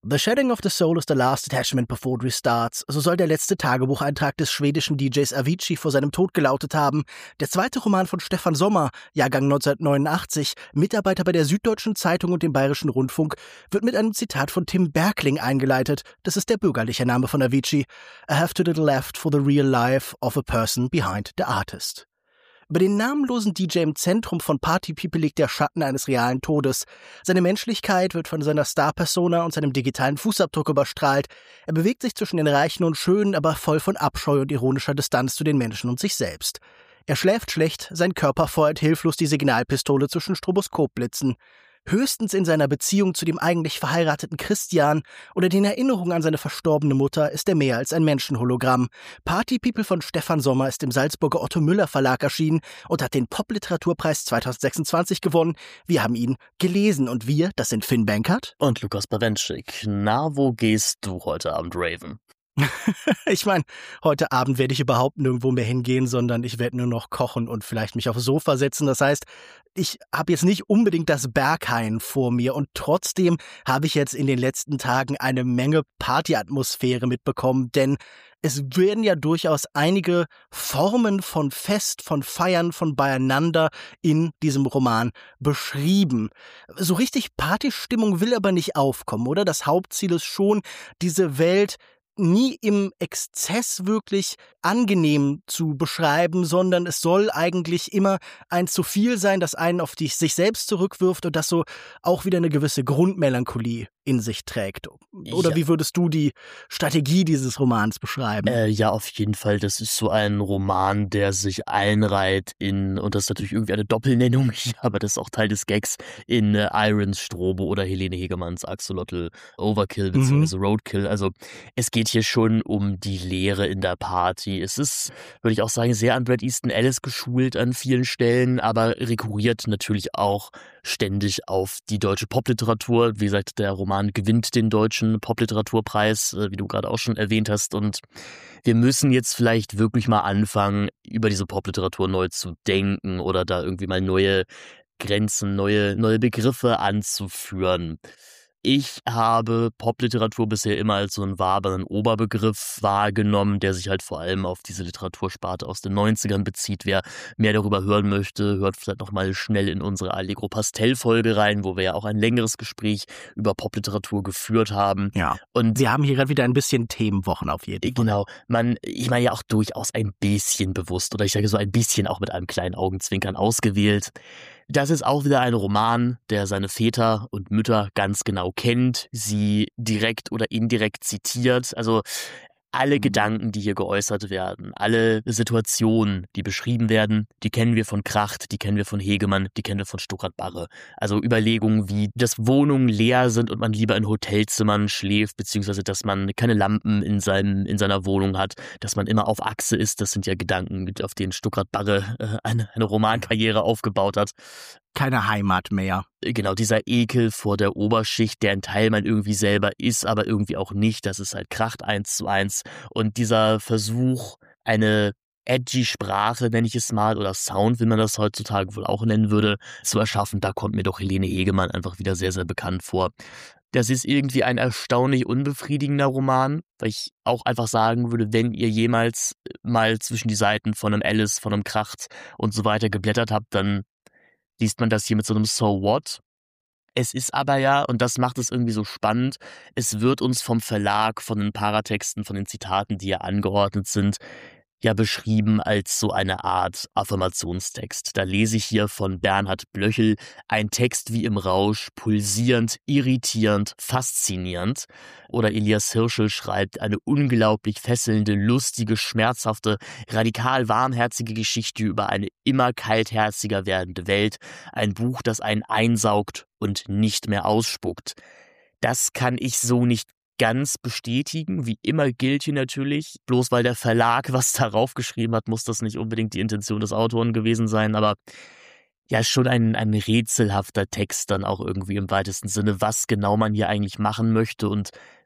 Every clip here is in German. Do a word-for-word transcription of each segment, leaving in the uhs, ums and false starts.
The shedding of the soul is the last attachment before it restarts. So soll der letzte Tagebucheintrag des schwedischen D Js Avicii vor seinem Tod gelautet haben. Der zweite Roman von Stefan Sommer, Jahrgang neunzehnhundertneunundachtzig, Mitarbeiter bei der Süddeutschen Zeitung und dem Bayerischen Rundfunk, wird mit einem Zitat von Tim Berkling eingeleitet. Das ist der bürgerliche Name von Avicii. I have too little left for the real life of a person behind the artist. Über den namenlosen D J im Zentrum von Party People liegt der Schatten eines realen Todes. Seine Menschlichkeit wird von seiner Star-Persona und seinem digitalen Fußabdruck überstrahlt. Er bewegt sich zwischen den Reichen und Schönen, aber voll von Abscheu und ironischer Distanz zu den Menschen und sich selbst. Er schläft schlecht, sein Körper feuert hilflos die Signalpistole zwischen Stroboskopblitzen. Höchstens in seiner Beziehung zu dem eigentlich verheirateten Christian oder den Erinnerungen an seine verstorbene Mutter ist er mehr als ein Menschenhologramm. Party People von Stefan Sommer ist im Salzburger Otto Müller Verlag erschienen und hat den Popliteraturpreis zweitausendsechsundzwanzig gewonnen. Wir haben ihn gelesen und wir, das sind Finn Bankert und Lukas Bawenschik. Na, wo gehst du heute Abend, Raven? Ich meine, heute Abend werde ich überhaupt nirgendwo mehr hingehen, sondern ich werde nur noch kochen und vielleicht mich aufs Sofa setzen. Das heißt, ich habe jetzt nicht unbedingt das Berghain vor mir und trotzdem habe ich jetzt in den letzten Tagen eine Menge Partyatmosphäre mitbekommen, denn es werden ja durchaus einige Formen von Fest, von Feiern, von Beieinander in diesem Roman beschrieben. So richtig Partystimmung will aber nicht aufkommen, oder? Das Hauptziel ist schon, diese Welt nie im Exzess wirklich angenehm zu beschreiben, sondern es soll eigentlich immer ein zu viel sein, das einen auf die, sich selbst zurückwirft und das so auch wieder eine gewisse Grundmelancholie in sich trägt. Oder ja. Wie würdest du die Strategie dieses Romans beschreiben? Äh, ja, auf jeden Fall. Das ist so ein Roman, der sich einreiht in, und das ist natürlich irgendwie eine Doppelnennung, aber das ist auch Teil des Gags, in äh, Irons Strobe oder Helene Hegemanns Axolotl Overkill bzw. Mhm. Roadkill. Also es geht hier schon um die Leere in der Party. Es ist, würde ich auch sagen, sehr an Bret Easton Ellis geschult an vielen Stellen, aber rekurriert natürlich auch ständig auf die deutsche Popliteratur. Wie gesagt, der Roman gewinnt den deutschen Popliteraturpreis, wie du gerade auch schon erwähnt hast. Und wir müssen jetzt vielleicht wirklich mal anfangen, über diese Popliteratur neu zu denken oder da irgendwie mal neue Grenzen, neue, neue Begriffe anzuführen. Ich habe Popliteratur bisher immer als so einen wabernden Oberbegriff wahrgenommen, der sich halt vor allem auf diese Literatursparte aus den neunzigern bezieht. Wer mehr darüber hören möchte, hört vielleicht noch mal schnell in unsere Allegro Pastell-Folge rein, wo wir ja auch ein längeres Gespräch über Popliteratur geführt haben. Ja, und wir haben hier gerade wieder ein bisschen Themenwochen auf jeden Fall. Genau, man, ich meine ja auch durchaus ein bisschen bewusst, oder ich sage so ein bisschen auch mit einem kleinen Augenzwinkern ausgewählt. Das ist auch wieder ein Roman, der seine Väter und Mütter ganz genau kennt, sie direkt oder indirekt zitiert. Also alle Gedanken, die hier geäußert werden, alle Situationen, die beschrieben werden, die kennen wir von Kracht, die kennen wir von Hegemann, die kennen wir von Stuckrad-Barre. Also Überlegungen wie, dass Wohnungen leer sind und man lieber in Hotelzimmern schläft, beziehungsweise dass man keine Lampen in, seinem, in seiner Wohnung hat, dass man immer auf Achse ist. Das sind ja Gedanken, auf denen Stuckrad-Barre äh, eine, eine Romankarriere aufgebaut hat. Keine Heimat mehr. Genau, dieser Ekel vor der Oberschicht, der ein Teil man irgendwie selber ist, aber irgendwie auch nicht. Das ist halt Kracht eins zu eins. Und dieser Versuch, eine edgy Sprache, nenne ich es mal, oder Sound, wie man das heutzutage wohl auch nennen würde, zu erschaffen, da kommt mir doch Helene Hegemann einfach wieder sehr, sehr bekannt vor. Das ist irgendwie ein erstaunlich unbefriedigender Roman, weil ich auch einfach sagen würde, wenn ihr jemals mal zwischen die Seiten von einem Alice, von einem Kracht und so weiter geblättert habt, dann liest man das hier mit so einem So What. Es ist aber ja, und das macht es irgendwie so spannend, es wird uns vom Verlag, von den Paratexten, von den Zitaten, die ja angeordnet sind, ja beschrieben als so eine Art Affirmationstext. Da lese ich hier von Bernhard Blöchel, ein Text wie im Rausch, pulsierend, irritierend, faszinierend. Oder Elias Hirschel schreibt eine unglaublich fesselnde, lustige, schmerzhafte, radikal warmherzige Geschichte über eine immer kaltherziger werdende Welt. Ein Buch, das einen einsaugt und nicht mehr ausspuckt. Das kann ich so nicht ganz bestätigen. Wie immer gilt hier natürlich, bloß weil der Verlag was darauf geschrieben hat, muss das nicht unbedingt die Intention des Autoren gewesen sein, aber ja, schon ein, ein rätselhafter Text dann auch irgendwie im weitesten Sinne, was genau man hier eigentlich machen möchte und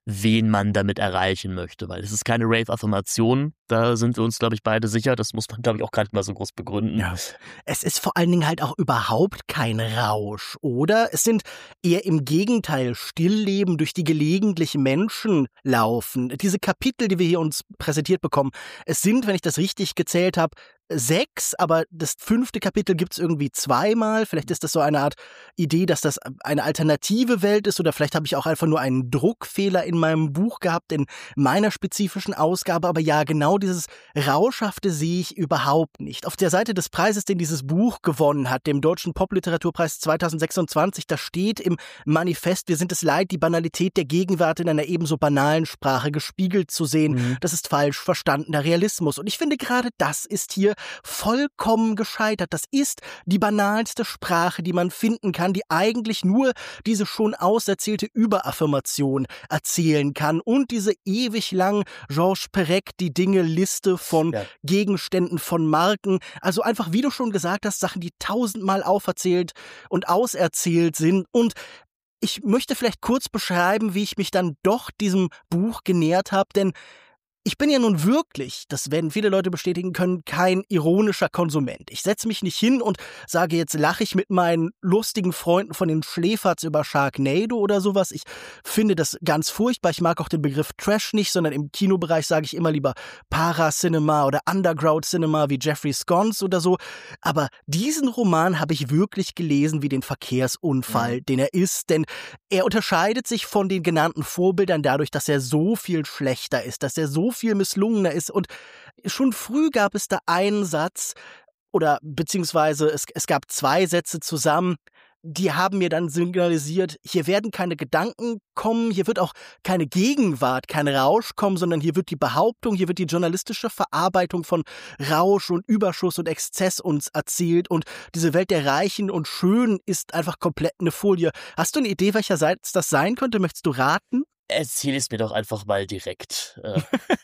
wen man damit erreichen möchte, weil es ist keine Rave-Affirmation, da sind wir uns, glaube ich, beide sicher, das muss man, glaube ich, auch gar nicht mal so groß begründen. Ja. Es ist vor allen Dingen halt auch überhaupt kein Rausch, oder? Es sind eher im Gegenteil Stillleben, durch die gelegentlich Menschen laufen. Diese Kapitel, die wir hier uns präsentiert bekommen, es sind, wenn ich das richtig gezählt habe, sechs, aber das fünfte Kapitel gibt's irgendwie zweimal. Vielleicht ist das so eine Art Idee, dass das eine alternative Welt ist, oder vielleicht habe ich auch einfach nur einen Druckfehler in meinem Buch gehabt, in meiner spezifischen Ausgabe. Aber ja, genau dieses Rauschhafte sehe ich überhaupt nicht. Auf der Seite des Preises, den dieses Buch gewonnen hat, dem Deutschen Popliteraturpreis zweitausendsechsundzwanzig, da steht im Manifest: Wir sind es leid, die Banalität der Gegenwart in einer ebenso banalen Sprache gespiegelt zu sehen. Mhm. Das ist falsch verstandener Realismus. Und ich finde, gerade das ist hier vollkommen gescheitert. Das ist die banalste Sprache, die man finden kann, die eigentlich nur diese schon auserzählte Überaffirmation erzählen kann und diese ewig lang Georges Perec, die Dinge Liste von ja. Gegenständen, von Marken. Also einfach, wie du schon gesagt hast, Sachen, die tausendmal auferzählt und auserzählt sind. Und ich möchte vielleicht kurz beschreiben, wie ich mich dann doch diesem Buch genähert habe, denn ich bin ja nun wirklich, das werden viele Leute bestätigen können, kein ironischer Konsument. Ich setze mich nicht hin und sage, jetzt lache ich mit meinen lustigen Freunden von den Schläferz über Sharknado oder sowas. Ich finde das ganz furchtbar. Ich mag auch den Begriff Trash nicht, sondern im Kinobereich sage ich immer lieber Para-Cinema oder Underground-Cinema wie Jeffrey Scones oder so. Aber diesen Roman habe ich wirklich gelesen wie den Verkehrsunfall, mhm. den er ist. Denn er unterscheidet sich von den genannten Vorbildern dadurch, dass er so viel schlechter ist, dass er so viel misslungener ist. Und schon früh gab es da einen Satz, oder beziehungsweise es, es gab zwei Sätze zusammen, die haben mir dann signalisiert, hier werden keine Gedanken kommen, hier wird auch keine Gegenwart, kein Rausch kommen, sondern hier wird die Behauptung, hier wird die journalistische Verarbeitung von Rausch und Überschuss und Exzess uns erzählt, und diese Welt der Reichen und Schönen ist einfach komplett eine Folie. Hast du eine Idee, welcher Satz das sein könnte? Möchtest du raten? Erzähl es mir doch einfach mal direkt. Äh.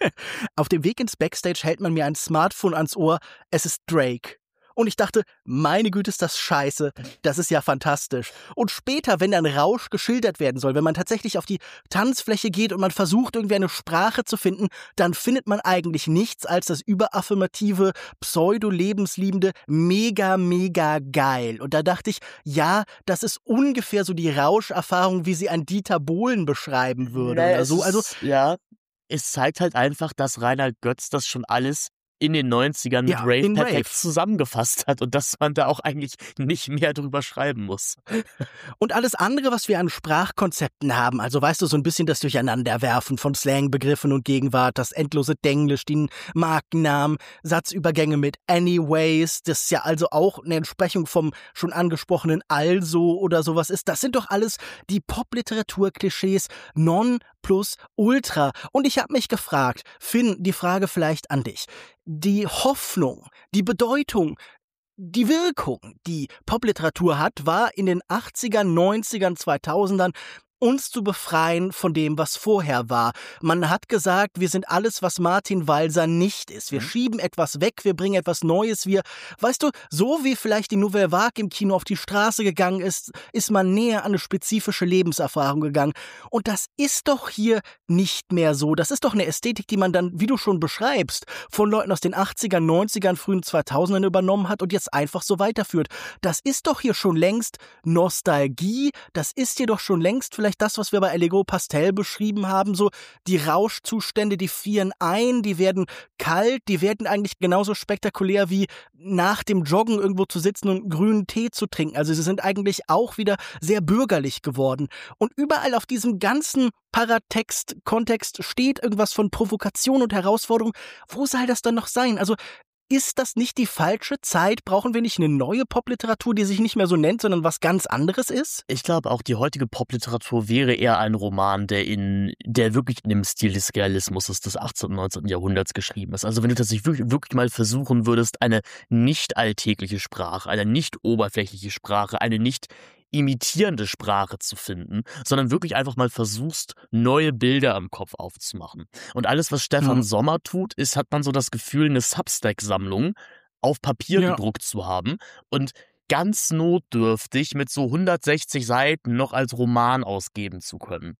Auf dem Weg ins Backstage hält man mir ein Smartphone ans Ohr. Es ist Drake. Und ich dachte, meine Güte, ist das scheiße. Das ist ja fantastisch. Und später, wenn dann Rausch geschildert werden soll, wenn man tatsächlich auf die Tanzfläche geht und man versucht, irgendwie eine Sprache zu finden, dann findet man eigentlich nichts als das überaffirmative, pseudo-lebensliebende, mega, mega geil. Und da dachte ich, ja, das ist ungefähr so die Rauscherfahrung, wie sie ein Dieter Bohlen beschreiben würde. Naja, oder so. Also, ist, ja, es zeigt halt einfach, dass Reinhard Götz das schon alles in den neunzigern mit ja, Rave perfekt Rave. zusammengefasst hat und dass man da auch eigentlich nicht mehr drüber schreiben muss. Und alles andere, was wir an Sprachkonzepten haben, also weißt du, so ein bisschen das Durcheinanderwerfen von Slangbegriffen und Gegenwart, das endlose Denglisch, die Markennamen, Satzübergänge mit anyways, das ja also auch eine Entsprechung vom schon angesprochenen also oder sowas ist, das sind doch alles die Popliteratur-Klischees non plus ultra. Und ich habe mich gefragt, Finn, die Frage vielleicht an dich. Die Hoffnung, die Bedeutung, die Wirkung, die Popliteratur hat, war in den achtzigern, neunzigern, zweitausendern uns zu befreien von dem, was vorher war. Man hat gesagt, wir sind alles, was Martin Walser nicht ist. Wir mhm. schieben etwas weg, wir bringen etwas Neues. Wir, weißt du, so wie vielleicht die Nouvelle Vague im Kino auf die Straße gegangen ist, ist man näher an eine spezifische Lebenserfahrung gegangen. Und das ist doch hier nicht mehr so. Das ist doch eine Ästhetik, die man dann, wie du schon beschreibst, von Leuten aus den achtzigern, neunzigern, frühen zweitausendern übernommen hat und jetzt einfach so weiterführt. Das ist doch hier schon längst Nostalgie. Das ist hier doch schon längst vielleicht das, was wir bei Allegro Pastel beschrieben haben, so die Rauschzustände, die frieren ein, die werden kalt, die werden eigentlich genauso spektakulär wie nach dem Joggen irgendwo zu sitzen und grünen Tee zu trinken. Also sie sind eigentlich auch wieder sehr bürgerlich geworden. Und überall auf diesem ganzen Paratext-Kontext steht irgendwas von Provokation und Herausforderung. Wo soll das dann noch sein? Also ist das nicht die falsche Zeit? Brauchen wir nicht eine neue Popliteratur, die sich nicht mehr so nennt, sondern was ganz anderes ist? Ich glaube, auch die heutige Popliteratur wäre eher ein Roman, der in, der wirklich in dem Stil des Realismus des achtzehnten und neunzehnten Jahrhunderts geschrieben ist. Also wenn du tatsächlich wirklich, wirklich mal versuchen würdest, eine nicht alltägliche Sprache, eine nicht oberflächliche Sprache, eine nicht imitierende Sprache zu finden, sondern wirklich einfach mal versuchst, neue Bilder im Kopf aufzumachen. Und alles, was Stefan mhm. Sommer tut, ist, hat man so das Gefühl, eine Substack-Sammlung auf Papier ja. gedruckt zu haben und ganz notdürftig mit so hundertsechzig Seiten noch als Roman ausgeben zu können.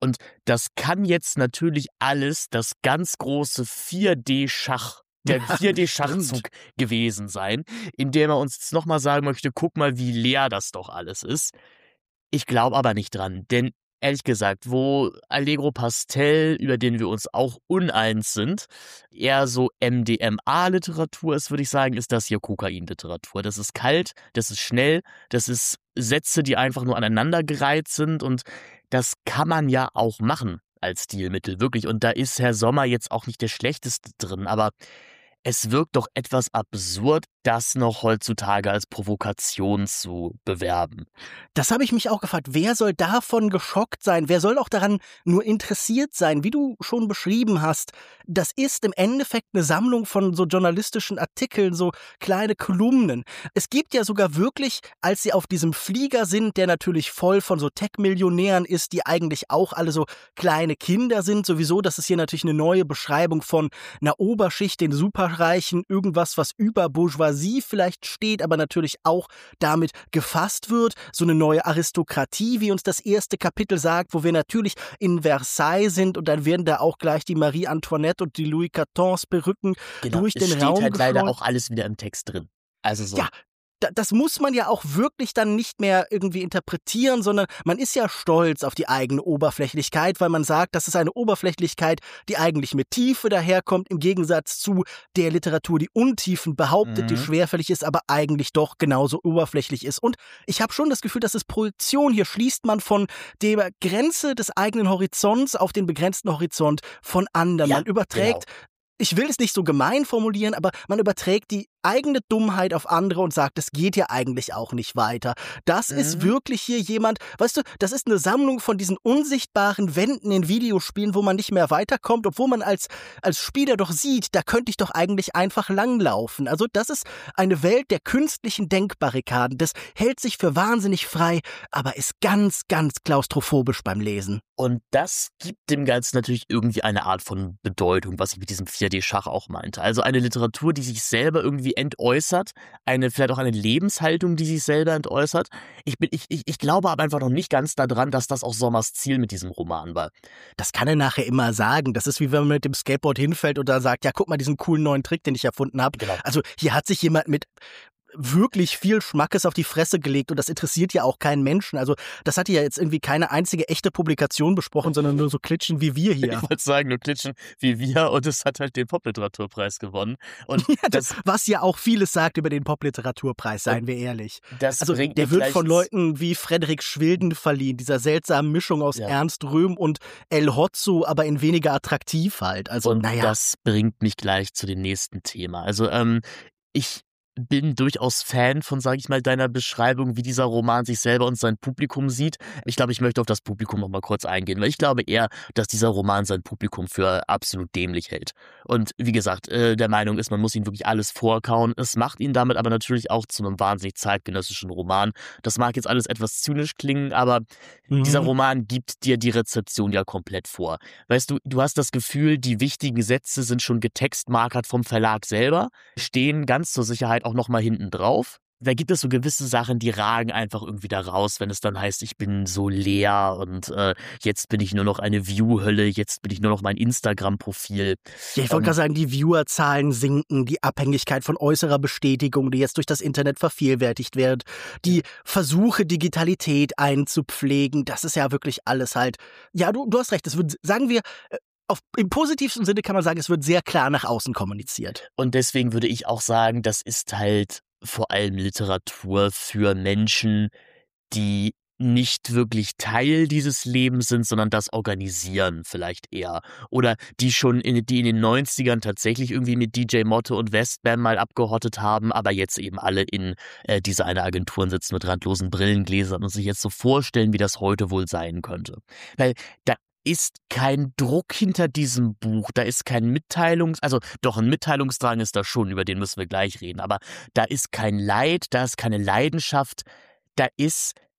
Und das kann jetzt natürlich alles das ganz große vier D-Schach, der vier D-Schachzug gewesen sein, in dem er uns jetzt nochmal sagen möchte, guck mal, wie leer das doch alles ist. Ich glaube aber nicht dran, denn ehrlich gesagt, wo Allegro Pastel, über den wir uns auch uneins sind, eher so M D M A-Literatur ist, würde ich sagen, ist das hier Kokain-Literatur. Das ist kalt, das ist schnell, das ist Sätze, die einfach nur aneinandergereiht sind und das kann man ja auch machen als Stilmittel, wirklich. Und da ist Herr Sommer jetzt auch nicht der Schlechteste drin, aber es wirkt doch etwas absurd, das noch heutzutage als Provokation zu bewerben. Das habe ich mich auch gefragt. Wer soll davon geschockt sein? Wer soll auch daran nur interessiert sein? Wie du schon beschrieben hast, das ist im Endeffekt eine Sammlung von so journalistischen Artikeln, so kleine Kolumnen. Es gibt ja sogar wirklich, als sie auf diesem Flieger sind, der natürlich voll von so Tech-Millionären ist, die eigentlich auch alle so kleine Kinder sind, sowieso, das ist hier natürlich eine neue Beschreibung von einer Oberschicht, den Superreichen, irgendwas, was über Bourgeoisie vielleicht steht, aber natürlich auch damit gefasst wird. So eine neue Aristokratie, wie uns das erste Kapitel sagt, wo wir natürlich in Versailles sind und dann werden da auch gleich die Marie Antoinette und die Louis Quatorze Perücken genau, durch den es steht Raum halt geschleudert. leider auch alles wieder im Text drin. Also so. Ja, da- das muss man ja auch wirklich dann nicht mehr irgendwie interpretieren, sondern man ist ja stolz auf die eigene Oberflächlichkeit, weil man sagt, das ist eine Oberflächlichkeit, die eigentlich mit Tiefe daherkommt, im Gegensatz zu der Literatur, die Untiefen behauptet, Mhm. die schwerfällig ist, aber eigentlich doch genauso oberflächlich ist. Und ich habe schon das Gefühl, das ist Projektion. Hier schließt man von der Grenze des eigenen Horizonts auf den begrenzten Horizont von anderen. Ja, man überträgt genau. Ich will es nicht so gemein formulieren, aber man überträgt die eigene Dummheit auf andere und sagt, es geht ja eigentlich auch nicht weiter. Das Mhm. ist wirklich hier jemand, weißt du, das ist eine Sammlung von diesen unsichtbaren Wänden in Videospielen, wo man nicht mehr weiterkommt, obwohl man als, als Spieler doch sieht, da könnte ich doch eigentlich einfach langlaufen. Also das ist eine Welt der künstlichen Denkbarrikaden. Das hält sich für wahnsinnig frei, aber ist ganz, ganz klaustrophobisch beim Lesen. Und das gibt dem Ganzen natürlich irgendwie eine Art von Bedeutung, was ich mit diesem vier D-Schach auch meinte. Also eine Literatur, die sich selber irgendwie entäußert, eine vielleicht auch eine Lebenshaltung, die sich selber entäußert. Ich, bin, ich, ich, ich glaube aber einfach noch nicht ganz daran, dass das auch Sommers Ziel mit diesem Roman war. Das kann er nachher immer sagen. Das ist wie wenn man mit dem Skateboard hinfällt und da sagt, ja, guck mal, diesen coolen neuen Trick, den ich erfunden habe. Genau. Also hier hat sich jemand mit wirklich viel Schmackes auf die Fresse gelegt und das interessiert ja auch keinen Menschen. Also das hat ja jetzt irgendwie keine einzige echte Publikation besprochen, sondern nur so Klitschen wie wir hier. Ich wollte sagen, nur Klitschen wie wir und es hat halt den Popliteraturpreis gewonnen. Und Ja, das, das, was ja auch vieles sagt über den Popliteraturpreis, seien wir ehrlich. das Also bringt der mir wird vielleicht- von Leuten wie Frederik Schwilden verliehen, dieser seltsamen Mischung aus Ja. Ernst Röhm und El Hotzo, aber in weniger attraktiv halt. Also Und naja. das bringt mich gleich zu dem nächsten Thema. Also ähm, ich bin durchaus Fan von, sage ich mal, deiner Beschreibung, wie dieser Roman sich selber und sein Publikum sieht. Ich glaube, ich möchte auf das Publikum noch mal kurz eingehen, weil ich glaube eher, dass dieser Roman sein Publikum für absolut dämlich hält. Und wie gesagt, äh, der Meinung ist, man muss ihm wirklich alles vorkauen. Es macht ihn damit aber natürlich auch zu einem wahnsinnig zeitgenössischen Roman. Das mag jetzt alles etwas zynisch klingen, aber Mhm. dieser Roman gibt dir die Rezeption ja komplett vor. Weißt du, du hast das Gefühl, die wichtigen Sätze sind schon getextmarkert vom Verlag selber, stehen ganz zur Sicherheit auch nochmal hinten drauf. Da gibt es so gewisse Sachen, die ragen einfach irgendwie da raus, wenn es dann heißt, ich bin so leer und äh, jetzt bin ich nur noch eine View-Hölle, jetzt bin ich nur noch mein Instagram-Profil. Ja, ich wollte Ähm, gerade sagen, die Viewerzahlen sinken, die Abhängigkeit von äußerer Bestätigung, die jetzt durch das Internet vervielfältigt wird, die Versuche, Digitalität einzupflegen, das ist ja wirklich alles halt. Ja, du, du hast recht, es wird, sagen wir, äh, auf, im positivsten Sinne kann man sagen, es wird sehr klar nach außen kommuniziert. Und deswegen würde ich auch sagen, das ist halt vor allem Literatur für Menschen, die nicht wirklich Teil dieses Lebens sind, sondern das organisieren vielleicht eher. Oder die schon in, die in den neunzigern tatsächlich irgendwie mit D J Motte und Westbam mal abgehottet haben, aber jetzt eben alle in äh, diese eine Agenturen sitzen mit randlosen Brillengläsern und sich jetzt so vorstellen, wie das heute wohl sein könnte. Weil da ist kein Druck hinter diesem Buch, da ist kein Mitteilungs-, also doch ein Mitteilungsdrang ist da schon, über den müssen wir gleich reden, aber da ist kein Leid, da ist keine Leidenschaft, da ist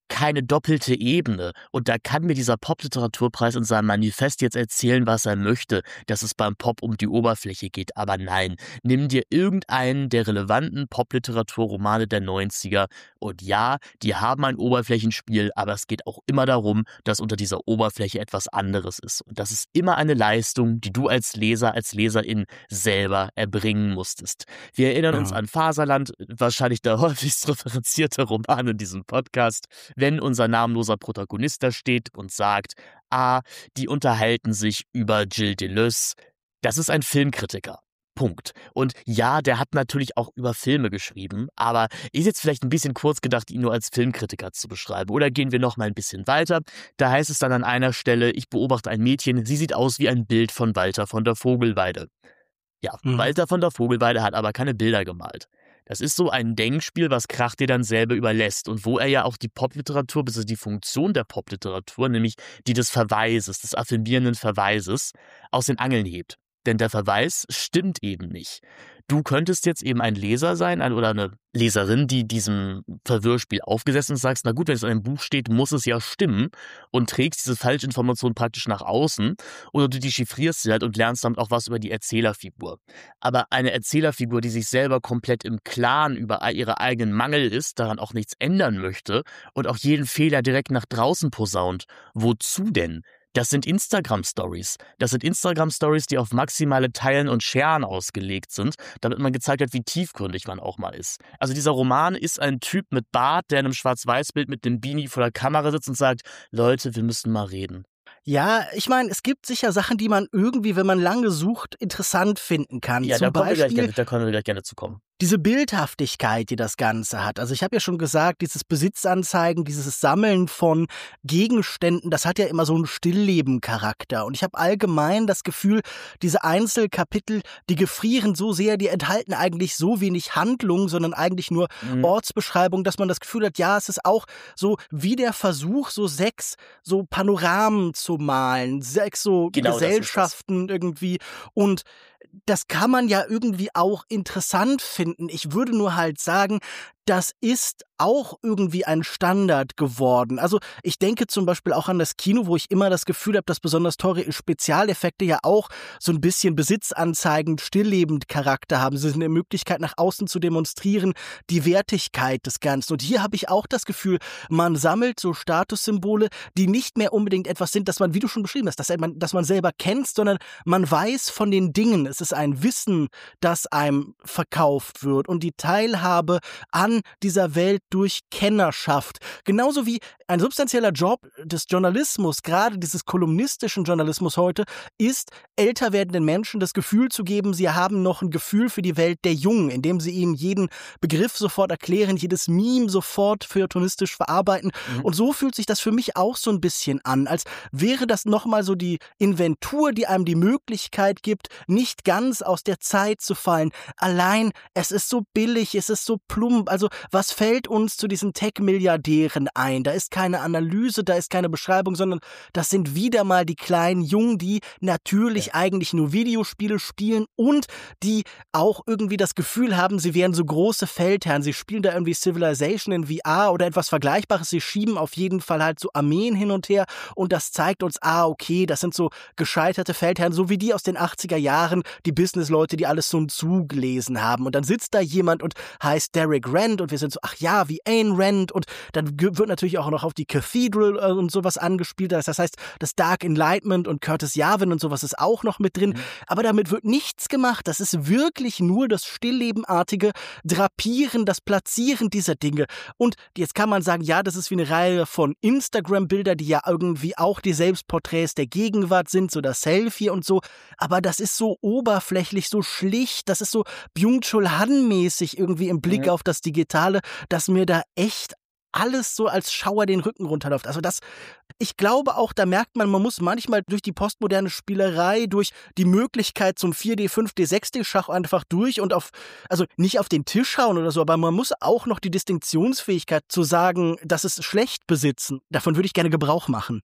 keine doppelte Ebene. Und da kann mir dieser Popliteraturpreis in seinem Manifest jetzt erzählen, was er möchte, dass es beim Pop um die Oberfläche geht. Aber nein, nimm dir irgendeinen der relevanten Popliteraturromane der neunziger und ja, die haben ein Oberflächenspiel, aber es geht auch immer darum, dass unter dieser Oberfläche etwas anderes ist. Und das ist immer eine Leistung, die du als Leser, als Leserin selber erbringen musstest. Wir erinnern uns Ja. an Faserland, wahrscheinlich der häufigst referenzierte Roman in diesem Podcast, wenn unser namenloser Protagonist da steht und sagt, ah, die unterhalten sich über Gilles Deleuze. Das ist ein Filmkritiker. Punkt. Und ja, der hat natürlich auch über Filme geschrieben, aber ist jetzt vielleicht ein bisschen kurz gedacht, ihn nur als Filmkritiker zu beschreiben. Oder gehen wir noch mal ein bisschen weiter. Da heißt es dann an einer Stelle, ich beobachte ein Mädchen, sie sieht aus wie ein Bild von Walter von der Vogelweide. Ja, Mhm. Walter von der Vogelweide hat aber keine Bilder gemalt. Das ist so ein Denkspiel, was Krach dir dann selber überlässt und wo er ja auch die Popliteratur, bzw. die Funktion der Popliteratur, nämlich die des Verweises, des affirmierenden Verweises, aus den Angeln hebt. Denn der Verweis stimmt eben nicht. Du könntest jetzt eben ein Leser sein ein, oder eine Leserin, die diesem Verwirrspiel aufgesessen ist und sagst, na gut, wenn es in einem Buch steht, muss es ja stimmen und trägst diese Falschinformation praktisch nach außen oder du dechiffrierst sie halt und lernst damit auch was über die Erzählerfigur. Aber eine Erzählerfigur, die sich selber komplett im Klaren über ihre eigenen Mangel ist, daran auch nichts ändern möchte und auch jeden Fehler direkt nach draußen posaunt, wozu denn? Das sind Instagram-Stories. Das sind Instagram-Stories, die auf maximale Teilen und Sharen ausgelegt sind, damit man gezeigt hat, wie tiefgründig man auch mal ist. Also dieser Roman ist ein Typ mit Bart, der in einem Schwarz-Weiß-Bild mit dem Beanie vor der Kamera sitzt und sagt, Leute, wir müssen mal reden. Ja, ich meine, es gibt sicher Sachen, die man irgendwie, wenn man lange sucht, interessant finden kann. Ja, Zum da kommen, wir gleich Beispiel gerne, da können wir gleich gerne zu kommen. diese Bildhaftigkeit, die das Ganze hat. Also ich habe ja schon gesagt, dieses Besitzanzeigen, dieses Sammeln von Gegenständen, das hat ja immer so einen Stillleben-Charakter. Und ich habe allgemein das Gefühl, diese Einzelkapitel, die gefrieren so sehr, die enthalten eigentlich so wenig Handlung, sondern eigentlich nur Mhm. Ortsbeschreibung, dass man das Gefühl hat, ja, es ist auch so wie der Versuch, so sechs so Panoramen zu malen, sechs so Genau, das ist das. Gesellschaften irgendwie. Und das kann man ja irgendwie auch interessant finden. Ich würde nur halt sagen, das ist auch irgendwie ein Standard geworden. Also ich denke zum Beispiel auch an das Kino, wo ich immer das Gefühl habe, dass besonders teure Spezialeffekte ja auch so ein bisschen besitzanzeigend, stilllebend Charakter haben. Sie sind eine Möglichkeit, nach außen zu demonstrieren, die Wertigkeit des Ganzen. Und hier habe ich auch das Gefühl, man sammelt so Statussymbole, die nicht mehr unbedingt etwas sind, das man, wie du schon beschrieben hast, dass man, dass man selber kennt, sondern man weiß von den Dingen. Es ist ein Wissen, das einem verkauft wird und die Teilhabe an dieser Welt durch Kennerschaft. Genauso wie ein substanzieller Job des Journalismus, gerade dieses kolumnistischen Journalismus heute, ist, älter werdenden Menschen das Gefühl zu geben, sie haben noch ein Gefühl für die Welt der Jungen, indem sie ihnen jeden Begriff sofort erklären, jedes Meme sofort feuilletonistisch verarbeiten. Mhm. Und so fühlt sich das für mich auch so ein bisschen an, als wäre das nochmal so die Inventur, die einem die Möglichkeit gibt, nicht ganz aus der Zeit zu fallen. Allein, es ist so billig, es ist so plump. Also was fällt uns zu diesen Tech-Milliardären ein? Da ist keine Analyse, da ist keine Beschreibung, sondern das sind wieder mal die kleinen Jungen, die natürlich Ja. eigentlich nur Videospiele spielen und die auch irgendwie das Gefühl haben, sie wären so große Feldherren. Sie spielen da irgendwie Civilization in V R oder etwas Vergleichbares. Sie schieben auf jeden Fall halt so Armeen hin und her und das zeigt uns, ah, okay, das sind so gescheiterte Feldherren, so wie die aus den achtziger Jahren, die Businessleute, die alles Sun Tzu gelesen haben. Und dann sitzt da jemand und heißt Derek Rand und wir sind so, ach ja, wie Ayn Rand und dann wird natürlich auch noch auf die Cathedral äh, und sowas angespielt. Das heißt, das Dark Enlightenment und Curtis Yarvin und sowas ist auch noch mit drin. Mhm. Aber damit wird nichts gemacht. Das ist wirklich nur das stilllebenartige Drapieren, das Platzieren dieser Dinge. Und jetzt kann man sagen, ja, das ist wie eine Reihe von Instagram-Bilder, die ja irgendwie auch die Selbstporträts der Gegenwart sind, so das Selfie und so. Aber das ist so oberflächlich, so schlicht. Das ist so Byung-Chul Han-mäßig irgendwie im Blick mhm. auf das Digitale, dass mir da echt alles so als Schauer den Rücken runterläuft. Also das, ich glaube auch, da merkt man, man muss manchmal durch die postmoderne Spielerei, durch die Möglichkeit zum vier D, fünf D, sechs D Schach einfach durch und auf, also nicht auf den Tisch schauen oder so, aber man muss auch noch die Distinktionsfähigkeit zu sagen, das ist schlecht besitzen. Davon würde ich gerne Gebrauch machen.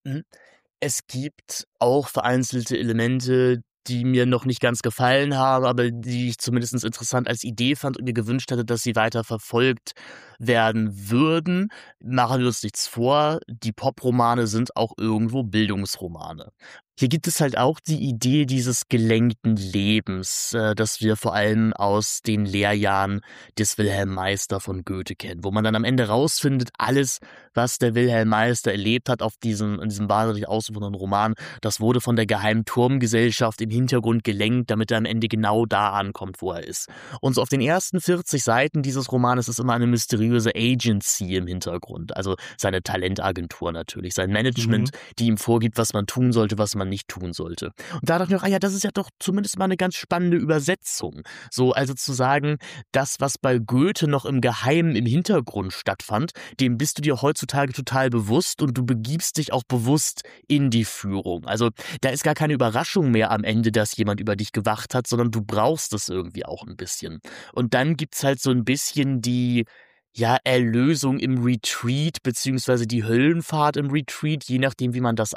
Es gibt auch vereinzelte Elemente, die mir noch nicht ganz gefallen haben, aber die ich zumindest interessant als Idee fand und mir gewünscht hatte, dass sie weiter verfolgt werden würden. Machen wir uns nichts vor, die Popromane sind auch irgendwo Bildungsromane. Hier gibt es halt auch die Idee dieses gelenkten Lebens, äh, das wir vor allem aus den Lehrjahren des Wilhelm Meister von Goethe kennen, wo man dann am Ende rausfindet, alles, was der Wilhelm Meister erlebt hat auf diesem, in diesem wahnsinnig ausufernden Roman, das wurde von der geheimen Turmgesellschaft im Hintergrund gelenkt, damit er am Ende genau da ankommt, wo er ist. Und so auf den ersten vierzig Seiten dieses Romanes ist immer eine mysteriöse Agency im Hintergrund, also seine Talentagentur natürlich, sein Management, mhm. die ihm vorgibt, was man tun sollte, was man nicht tun sollte. Und da dachte ich noch, ah ja, das ist ja doch zumindest mal eine ganz spannende Übersetzung. So, also zu sagen, das, was bei Goethe noch im Geheimen im Hintergrund stattfand, dem bist du dir heutzutage total bewusst und du begibst dich auch bewusst in die Führung. Also da ist gar keine Überraschung mehr am Ende, dass jemand über dich gewacht hat, sondern du brauchst es irgendwie auch ein bisschen. Und dann gibt's halt so ein bisschen die ja, Erlösung im Retreat, beziehungsweise die Höllenfahrt im Retreat, je nachdem, wie man das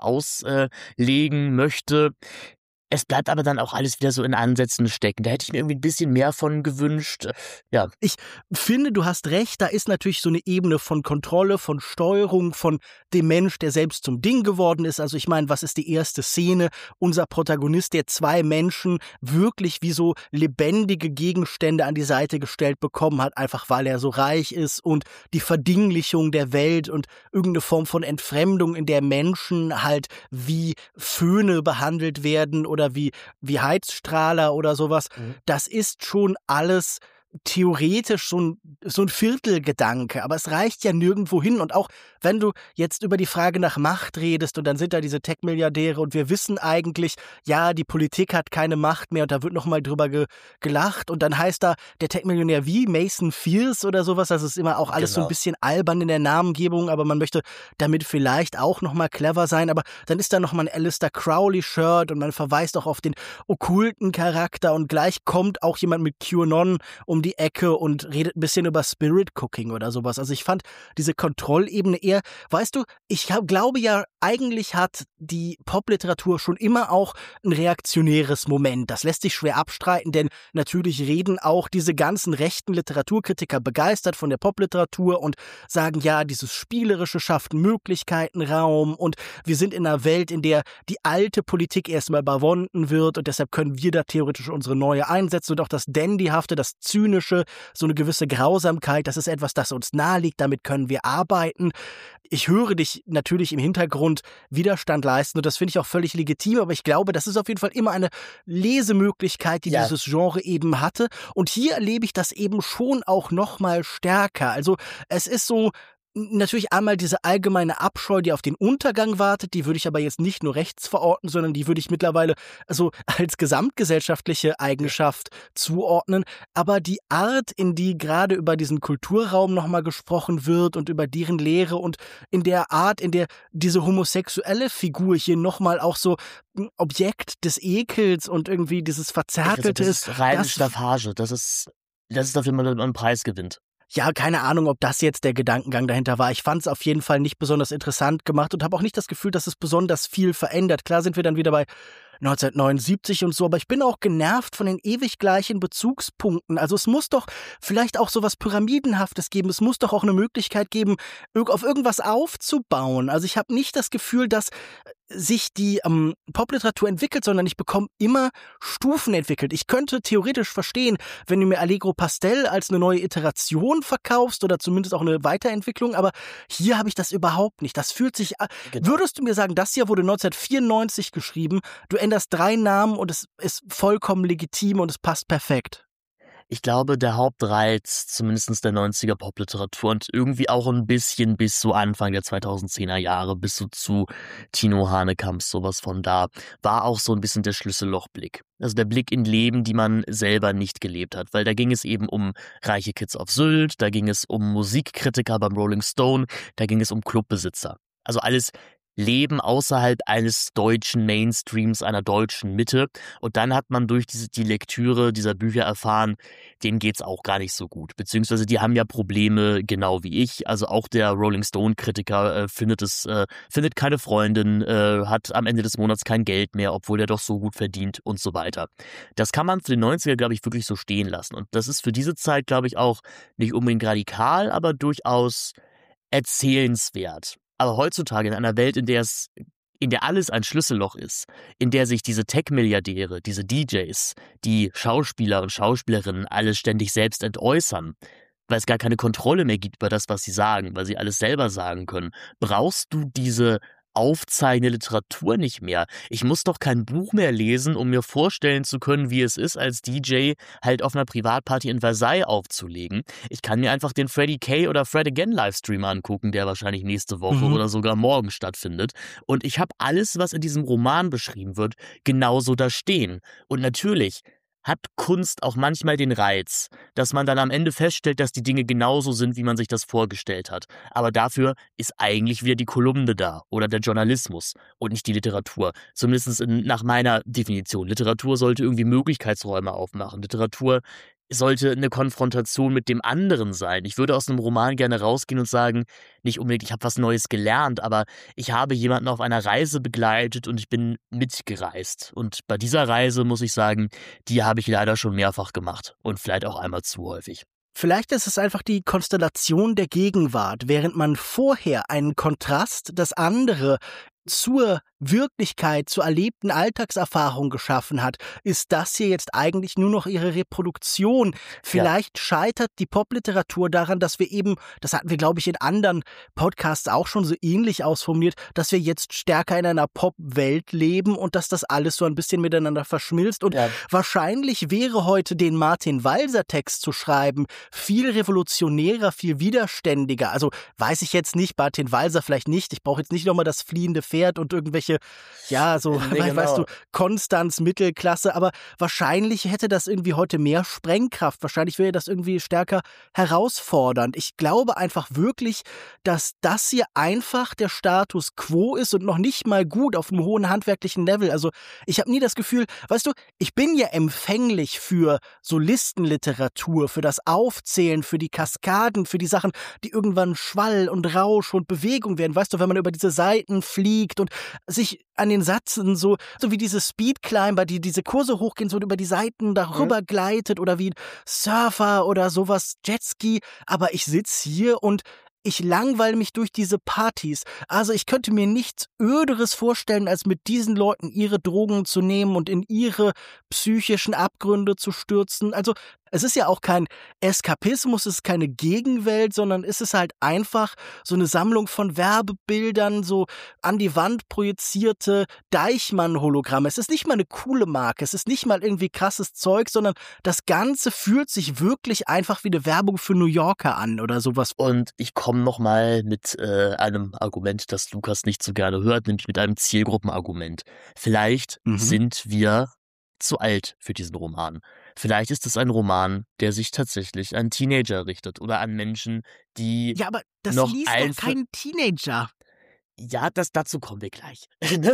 auslegen möchte. Es bleibt aber dann auch alles wieder so in Ansätzen stecken. Da hätte ich mir irgendwie ein bisschen mehr von gewünscht. Ja. Ich finde, du hast recht, da ist natürlich so eine Ebene von Kontrolle, von Steuerung, von dem Mensch, der selbst zum Ding geworden ist. Also ich meine, was ist die erste Szene? Unser Protagonist, der zwei Menschen wirklich wie so lebendige Gegenstände an die Seite gestellt bekommen hat, einfach weil er so reich ist, und die Verdinglichung der Welt und irgendeine Form von Entfremdung, in der Menschen halt wie Föhne behandelt werden oder wie, wie Heizstrahler oder sowas, mhm. das ist schon alles theoretisch so ein, so ein Viertelgedanke, aber es reicht ja nirgendwo hin. Und auch wenn du jetzt über die Frage nach Macht redest und dann sind da diese Tech-Milliardäre und wir wissen eigentlich, ja, die Politik hat keine Macht mehr und da wird nochmal drüber ge- gelacht und dann heißt da der Tech-Millionär wie Mason Fierce oder sowas, das ist immer auch alles genau. so ein bisschen albern in der Namengebung, aber man möchte damit vielleicht auch nochmal clever sein, aber dann ist da nochmal ein Alistair Crowley-Shirt und man verweist auch auf den okkulten Charakter und gleich kommt auch jemand mit QAnon um die Ecke und redet ein bisschen über Spirit Cooking oder sowas. Also ich fand diese Kontrollebene eher, weißt du, ich hab, glaube ja, eigentlich hat die Popliteratur schon immer auch ein reaktionäres Moment. Das lässt sich schwer abstreiten, denn natürlich reden auch diese ganzen rechten Literaturkritiker begeistert von der Popliteratur und sagen, ja, dieses Spielerische schafft Möglichkeitenraum und wir sind in einer Welt, in der die alte Politik erstmal überwunden wird und deshalb können wir da theoretisch unsere neue einsetzen und auch das Dandyhafte, das Zynische, so eine gewisse Grausamkeit, das ist etwas, das uns naheliegt, damit können wir arbeiten. Ich höre dich natürlich im Hintergrund Widerstand leisten und das finde ich auch völlig legitim, aber ich glaube, das ist auf jeden Fall immer eine Lesemöglichkeit, die ja. dieses Genre eben hatte und hier erlebe ich das eben schon auch noch mal stärker. Also es ist so, natürlich einmal diese allgemeine Abscheu, die auf den Untergang wartet, die würde ich aber jetzt nicht nur rechts verorten, sondern die würde ich mittlerweile also als gesamtgesellschaftliche Eigenschaft zuordnen. Aber die Art, in die gerade über diesen Kulturraum nochmal gesprochen wird und über deren Lehre und in der Art, in der diese homosexuelle Figur hier nochmal auch so ein Objekt des Ekels und irgendwie dieses Verzerrtelte ist. Das ist reine Staffage. Das ist, das ist dafür, wenn man einen Preis gewinnt. Ja, keine Ahnung, ob das jetzt der Gedankengang dahinter war. Ich fand es auf jeden Fall nicht besonders interessant gemacht und habe auch nicht das Gefühl, dass es besonders viel verändert. Klar sind wir dann wieder bei neunzehnhundertneunundsiebzig und so, aber ich bin auch genervt von den ewig gleichen Bezugspunkten. Also es muss doch vielleicht auch so was Pyramidenhaftes geben. Es muss doch auch eine Möglichkeit geben, auf irgendwas aufzubauen. Also ich habe nicht das Gefühl, dass sich die ähm, Popliteratur entwickelt, sondern ich bekomme immer Stufen entwickelt. Ich könnte theoretisch verstehen, wenn du mir Allegro Pastel als eine neue Iteration verkaufst oder zumindest auch eine Weiterentwicklung, aber hier habe ich das überhaupt nicht. Das fühlt sich, genau. Würdest du mir sagen, das hier wurde neunzehnhundertvierundneunzig geschrieben, du änderst drei Namen und es ist vollkommen legitim und es passt perfekt. Ich glaube, der Hauptreiz, zumindest der neunziger Popliteratur und irgendwie auch ein bisschen bis so Anfang der zweitausendzehner Jahre, bis so zu Tino Hanekamps, sowas von da, war auch so ein bisschen der Schlüssellochblick. Also der Blick in Leben, die man selber nicht gelebt hat, weil da ging es eben um reiche Kids auf Sylt, da ging es um Musikkritiker beim Rolling Stone, da ging es um Clubbesitzer. Also alles leben außerhalb eines deutschen Mainstreams, einer deutschen Mitte. Und dann hat man durch diese, die Lektüre dieser Bücher erfahren, denen geht's auch gar nicht so gut. Beziehungsweise die haben ja Probleme, genau wie ich. Also auch der Rolling Stone-Kritiker äh, findet es, äh, findet keine Freundin, äh, hat am Ende des Monats kein Geld mehr, obwohl er doch so gut verdient und so weiter. Das kann man für die neunziger, glaube ich, wirklich so stehen lassen. Und das ist für diese Zeit, glaube ich, auch nicht unbedingt radikal, aber durchaus erzählenswert. Aber heutzutage in einer Welt, in der es, in der alles ein Schlüsselloch ist, in der sich diese Tech-Milliardäre, diese D Js, die Schauspieler und Schauspielerinnen alles ständig selbst entäußern, weil es gar keine Kontrolle mehr gibt über das, was sie sagen, weil sie alles selber sagen können, brauchst du diese aufzeichnende Literatur nicht mehr. Ich muss doch kein Buch mehr lesen, um mir vorstellen zu können, wie es ist, als D J halt auf einer Privatparty in Versailles aufzulegen. Ich kann mir einfach den Freddie K. oder Fred Again Livestream angucken, der wahrscheinlich nächste Woche Mhm. oder sogar morgen stattfindet. Und ich habe alles, was in diesem Roman beschrieben wird, genauso da stehen. Und natürlich hat Kunst auch manchmal den Reiz, dass man dann am Ende feststellt, dass die Dinge genauso sind, wie man sich das vorgestellt hat. Aber dafür ist eigentlich wieder die Kolumne da oder der Journalismus und nicht die Literatur. Zumindest in, nach meiner Definition. Literatur sollte irgendwie Möglichkeitsräume aufmachen. Literatur sollte eine Konfrontation mit dem anderen sein. Ich würde aus einem Roman gerne rausgehen und sagen, nicht unbedingt, ich habe was Neues gelernt, aber ich habe jemanden auf einer Reise begleitet und ich bin mitgereist. Und bei dieser Reise muss ich sagen, die habe ich leider schon mehrfach gemacht und vielleicht auch einmal zu häufig. Vielleicht ist es einfach die Konstellation der Gegenwart, während man vorher einen Kontrast, das andere zur Wirklichkeit, zur erlebten Alltagserfahrung geschaffen hat, ist das hier jetzt eigentlich nur noch ihre Reproduktion. Vielleicht ja. scheitert die Popliteratur daran, dass wir eben, das hatten wir, glaube ich, in anderen Podcasts auch schon so ähnlich ausformuliert, dass wir jetzt stärker in einer Pop-Welt leben und dass das alles so ein bisschen miteinander verschmilzt. Und ja. wahrscheinlich wäre heute den Martin-Walser-Text zu schreiben viel revolutionärer, viel widerständiger. Also weiß ich jetzt nicht, Martin-Walser vielleicht nicht. Ich brauche jetzt nicht nochmal das fliehende Pferd und irgendwelche, ja, so, nee, weißt genau. du, Konstanz, Mittelklasse, aber wahrscheinlich hätte das irgendwie heute mehr Sprengkraft, wahrscheinlich wäre das irgendwie stärker herausfordernd. Ich glaube einfach wirklich, dass das hier einfach der Status quo ist und noch nicht mal gut auf einem hohen handwerklichen Level. Also ich habe nie das Gefühl, weißt du, ich bin ja empfänglich für so Listenliteratur, für das Aufzählen, für die Kaskaden, für die Sachen, die irgendwann Schwall und Rausch und Bewegung werden. Weißt du, wenn man über diese Seiten fliegt und sich an den Satzen so, so wie diese Speedclimber, die diese Kurse hochgehen, so über die Seiten darüber mhm. gleitet oder wie Surfer oder sowas, Jetski. Aber ich sitze hier und ich langweile mich durch diese Partys. Also ich könnte mir nichts Öderes vorstellen, als mit diesen Leuten ihre Drogen zu nehmen und in ihre psychischen Abgründe zu stürzen. Also es ist ja auch kein Eskapismus, es ist keine Gegenwelt, sondern es ist halt einfach so eine Sammlung von Werbebildern, so an die Wand projizierte Deichmann-Hologramme. Es ist nicht mal eine coole Marke, es ist nicht mal irgendwie krasses Zeug, sondern das Ganze fühlt sich wirklich einfach wie eine Werbung für New Yorker an oder sowas. Und ich komme nochmal mit äh, einem Argument, das Lukas nicht so gerne hört, nämlich mit einem Zielgruppenargument. Vielleicht mhm. sind wir zu alt für diesen Roman. Vielleicht ist es ein Roman, der sich tatsächlich an Teenager richtet oder an Menschen, die Ja, aber das noch liest doch kein Teenager. Ja, das, dazu kommen wir gleich.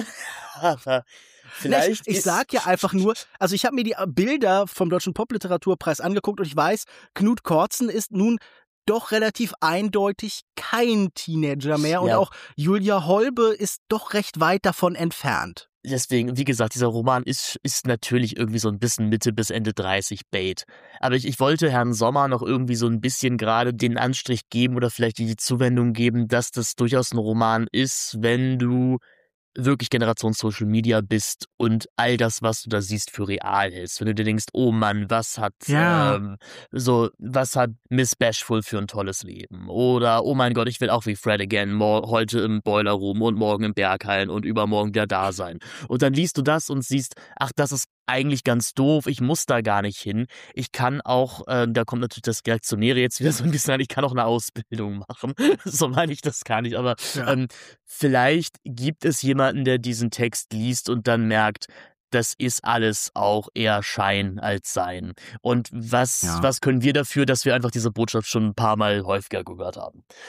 Aber vielleicht ich ich ist sag ja einfach nur, also ich habe mir die Bilder vom Deutschen Popliteraturpreis angeguckt und ich weiß, Knut Kortzen ist nun doch relativ eindeutig kein Teenager mehr und ja. auch Julia Holbe ist doch recht weit davon entfernt. Deswegen, wie gesagt, dieser Roman ist, ist natürlich irgendwie so ein bisschen Mitte bis Ende dreißig Bait. Aber ich, ich wollte Herrn Sommer noch irgendwie so ein bisschen gerade den Anstrich geben oder vielleicht die Zuwendung geben, dass das durchaus ein Roman ist, wenn du wirklich Generation Social Media bist und all das, was du da siehst, für real hältst. Wenn du dir denkst, oh Mann, was hat ja. ähm, so, was hat Miss Bashful für ein tolles Leben? Oder, oh mein Gott, ich will auch wie Fred Again mor- heute im Boiler Room und morgen im Berghain und übermorgen wieder da sein. Und dann liest du das und siehst, ach, das ist eigentlich ganz doof, ich muss da gar nicht hin. Ich kann auch, äh, da kommt natürlich das Reaktionäre jetzt wieder so ein bisschen an, ich kann auch eine Ausbildung machen. So meine ich das gar nicht, aber ja. ähm, vielleicht gibt es jemanden, der diesen Text liest und dann merkt, das ist alles auch eher Schein als Sein. Und was, ja. was können wir dafür, dass wir einfach diese Botschaft schon ein paar Mal häufiger gehört haben?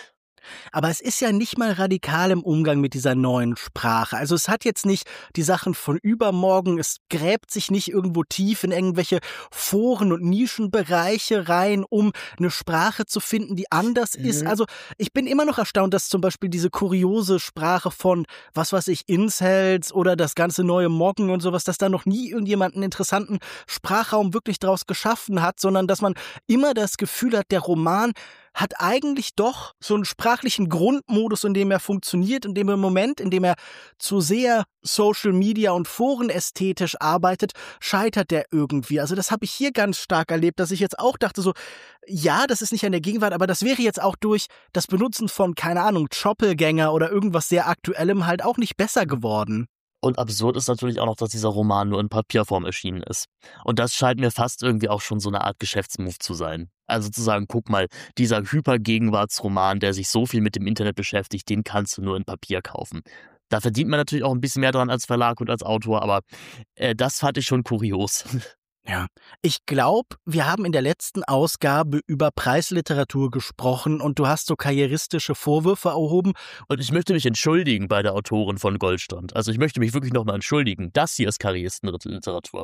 Aber es ist ja nicht mal radikal im Umgang mit dieser neuen Sprache. Also es hat jetzt nicht die Sachen von übermorgen, es gräbt sich nicht irgendwo tief in irgendwelche Foren und Nischenbereiche rein, um eine Sprache zu finden, die anders mhm. ist. Also ich bin immer noch erstaunt, dass zum Beispiel diese kuriose Sprache von, was weiß ich, Incels oder das ganze neue Moggen und sowas, dass da noch nie irgendjemand einen interessanten Sprachraum wirklich draus geschaffen hat, sondern dass man immer das Gefühl hat, der Roman hat eigentlich doch so einen sprachlichen Grundmodus, in dem er funktioniert, in dem im Moment, in dem er zu sehr Social Media und Foren ästhetisch arbeitet, scheitert der irgendwie. Also das habe ich hier ganz stark erlebt, dass ich jetzt auch dachte so, ja, das ist nicht an der Gegenwart, aber das wäre jetzt auch durch das Benutzen von, keine Ahnung, Doppelgänger oder irgendwas sehr Aktuellem halt auch nicht besser geworden. Und absurd ist natürlich auch noch, dass dieser Roman nur in Papierform erschienen ist. Und das scheint mir fast irgendwie auch schon so eine Art Geschäftsmove zu sein. Also zu sagen, guck mal, dieser Hypergegenwartsroman, der sich so viel mit dem Internet beschäftigt, den kannst du nur in Papier kaufen. Da verdient man natürlich auch ein bisschen mehr dran als Verlag und als Autor, aber äh, das fand ich schon kurios. Ja, ich glaube, wir haben in der letzten Ausgabe über Preisliteratur gesprochen und du hast so karrieristische Vorwürfe erhoben. Und ich möchte mich entschuldigen bei der Autorin von Goldstrand. Also ich möchte mich wirklich nochmal entschuldigen. Das hier ist Karrieristenliteratur.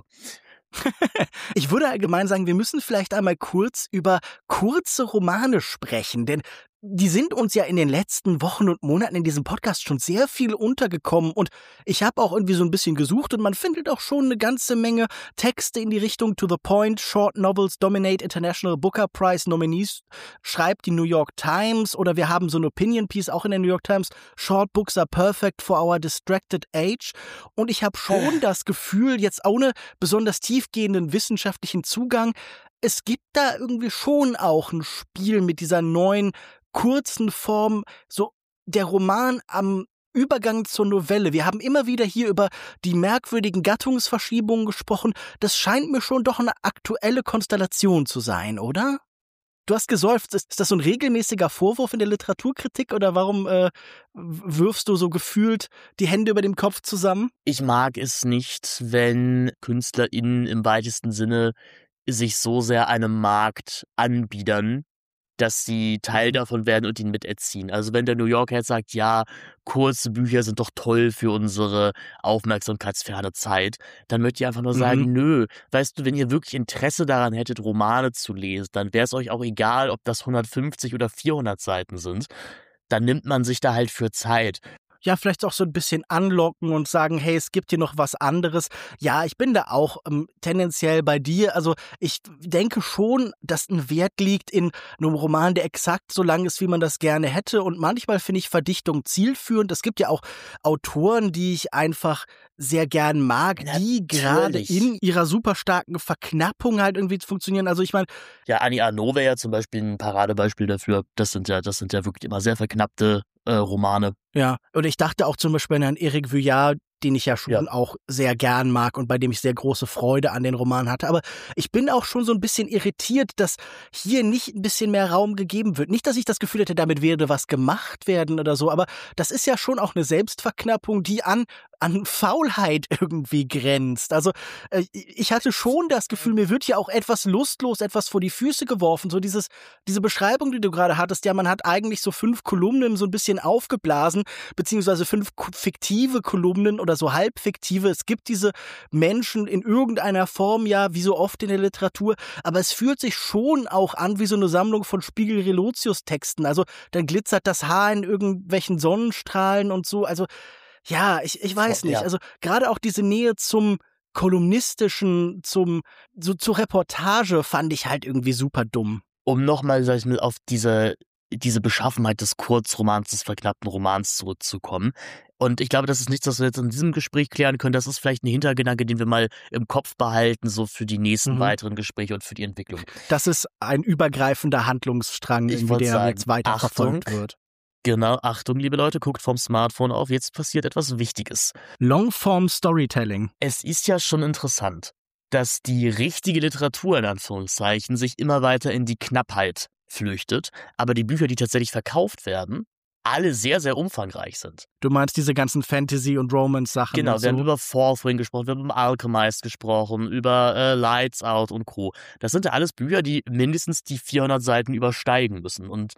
Ich würde allgemein sagen, wir müssen vielleicht einmal kurz über kurze Romane sprechen, denn die sind uns ja in den letzten Wochen und Monaten in diesem Podcast schon sehr viel untergekommen und ich habe auch irgendwie so ein bisschen gesucht und man findet auch schon eine ganze Menge Texte in die Richtung To the Point, Short Novels Dominate International Booker Prize Nominees, schreibt die New York Times, oder wir haben so ein Opinion Piece auch in der New York Times, Short Books are perfect for our distracted age, und ich habe schon das Gefühl, jetzt ohne besonders tiefgehenden wissenschaftlichen Zugang, es gibt da irgendwie schon auch ein Spiel mit dieser neuen kurzen Form, so der Roman am Übergang zur Novelle. Wir haben immer wieder hier über die merkwürdigen Gattungsverschiebungen gesprochen. Das scheint mir schon doch eine aktuelle Konstellation zu sein, oder? Du hast geseufzt. Ist das so ein regelmäßiger Vorwurf in der Literaturkritik oder warum äh, wirfst du so gefühlt die Hände über dem Kopf zusammen? Ich mag es nicht, wenn KünstlerInnen im weitesten Sinne sich so sehr einem Markt anbiedern, dass sie Teil davon werden und ihn miterziehen. Also wenn der New Yorker jetzt sagt, ja, kurze Bücher sind doch toll für unsere aufmerksamkeitsferne Zeit, dann möchte ich einfach nur sagen, mhm. nö, weißt du, wenn ihr wirklich Interesse daran hättet, Romane zu lesen, dann wäre es euch auch egal, ob das hundertfünfzig oder vierhundert Seiten sind. Dann nimmt man sich da halt für Zeit. Ja, vielleicht auch so ein bisschen anlocken und sagen, hey, es gibt hier noch was anderes. Ja, ich bin da auch ähm, tendenziell bei dir. Also ich denke schon, dass ein Wert liegt in einem Roman, der exakt so lang ist, wie man das gerne hätte. Und manchmal finde ich Verdichtung zielführend. Es gibt ja auch Autoren, die ich einfach sehr gern mag, die Natürlich. gerade in ihrer super starken Verknappung halt irgendwie funktionieren. Also ich meine... Ja, Annie Arnaud wäre ja zum Beispiel ein Paradebeispiel dafür. Das sind ja, das sind ja wirklich immer sehr verknappte äh, Romane. Ja, und ich dachte auch zum Beispiel an Eric Vuillard, den ich ja schon Ja. auch sehr gern mag und bei dem ich sehr große Freude an den Roman hatte. Aber ich bin auch schon so ein bisschen irritiert, dass hier nicht ein bisschen mehr Raum gegeben wird. Nicht, dass ich das Gefühl hätte, damit würde was gemacht werden oder so, aber das ist ja schon auch eine Selbstverknappung, die an, an Faulheit irgendwie grenzt. Also äh, ich hatte schon das Gefühl, mir wird hier auch etwas lustlos etwas vor die Füße geworfen. So dieses, diese Beschreibung, die du gerade hattest, ja, man hat eigentlich so fünf Kolumnen so ein bisschen aufgeblasen, beziehungsweise fünf fiktive Kolumnen oder so halbfiktive. Es gibt diese Menschen in irgendeiner Form, ja, wie so oft in der Literatur, aber es fühlt sich schon auch an wie so eine Sammlung von Spiegel-Relotius-Texten. Also dann glitzert das Haar in irgendwelchen Sonnenstrahlen und so. Also ja, ich, ich weiß nicht. Ja. Also gerade auch diese Nähe zum kolumnistischen, zum so zur Reportage fand ich halt irgendwie super dumm. Um nochmal, sag ich mal, auf diese, diese Beschaffenheit des Kurzromans, des verknappten Romans zurückzukommen. Und ich glaube, das ist nichts, was wir jetzt in diesem Gespräch klären können. Das ist vielleicht ein Hintergedanke, den wir mal im Kopf behalten, so für die nächsten Mhm. weiteren Gespräche und für die Entwicklung. Das ist ein übergreifender Handlungsstrang, Ich irgendwie, wollte der sagen, jetzt weiter Achtung. verfolgt wird. Genau, Achtung, liebe Leute, guckt vom Smartphone auf, jetzt passiert etwas Wichtiges. Longform Storytelling. Es ist ja schon interessant, dass die richtige Literatur in Anführungszeichen sich immer weiter in die Knappheit flüchtet, aber die Bücher, die tatsächlich verkauft werden, alle sehr, sehr umfangreich sind. Du meinst diese ganzen Fantasy- und Romance-Sachen Genau, und wir haben so? über Fall vorhin gesprochen, wir haben über Alchemist gesprochen, über äh, Lights Out und Co. Das sind ja alles Bücher, die mindestens die vierhundert Seiten übersteigen müssen. Und